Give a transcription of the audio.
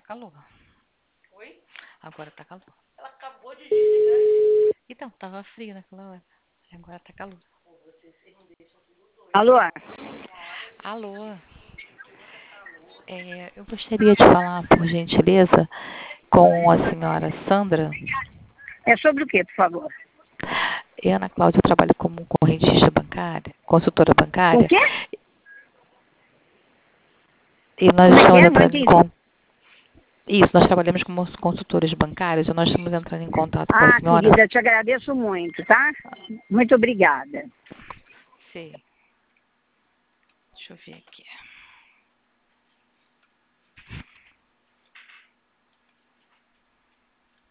calor. Oi? Agora tá calor. Ela acabou de desligar. Então, tava frio naquela hora. Agora tá calor. Pô, vocês não deixam tudo doido. Alô? Alô? Eu gostaria de falar, por gentileza, com a senhora Sandra. É sobre o quê, por favor? Ana Cláudia, eu trabalho como correntista bancária, consultora Com bancária. o quê? E nós Como é que estamos é? Não entrando em entendi. contato. Isso, nós trabalhamos como consultores bancários e nós estamos entrando em contato com a Ah, senhora. querida, eu te agradeço muito, tá? Muito obrigada. Sim. Deixa eu ver aqui.